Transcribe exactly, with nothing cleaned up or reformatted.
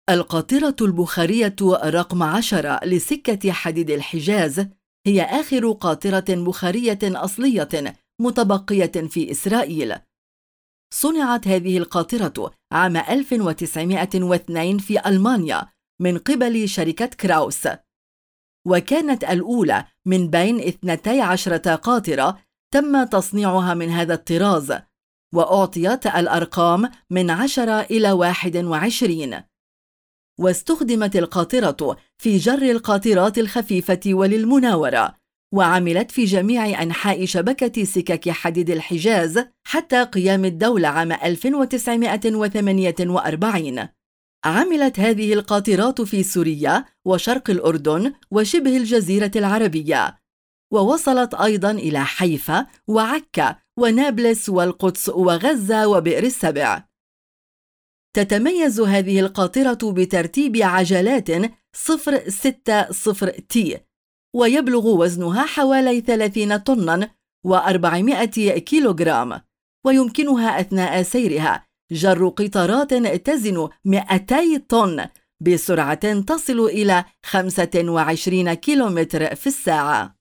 القاطرة البخارية رقم عشرة لسكة حديد الحجاز هي آخر قاطرة بخارية أصلية متبقية في إسرائيل. صنعت هذه القاطرة عام ألف وتسعمائة واثنين في ألمانيا من قبل شركة كراوس، وكانت الأولى من بين اثنتي عشرة قاطرة تم تصنيعها من هذا الطراز، وأعطيت الأرقام من عشرة إلى واحد وعشرين. واستخدمت القاطرة في جر القاطرات الخفيفة وللمناورة، وعملت في جميع أنحاء شبكة سكك حديد الحجاز حتى قيام الدولة عام ألف وتسعمائة وثمانية وأربعين. عملت هذه القاطرات في سوريا وشرق الأردن وشبه الجزيرة العربية، ووصلت أيضا إلى حيفا وعكا ونابلس والقدس وغزة وبئر السبع. تتميز هذه القاطرة بترتيب عجلات صفر ستة صفر تي، ويبلغ وزنها حوالي ثلاثين طناً وأربعمائة كيلوغرام، ويمكنها أثناء سيرها جر قطارات تزن مئتي طن بسرعة تصل إلى خمسة وعشرين كيلومتر في الساعة.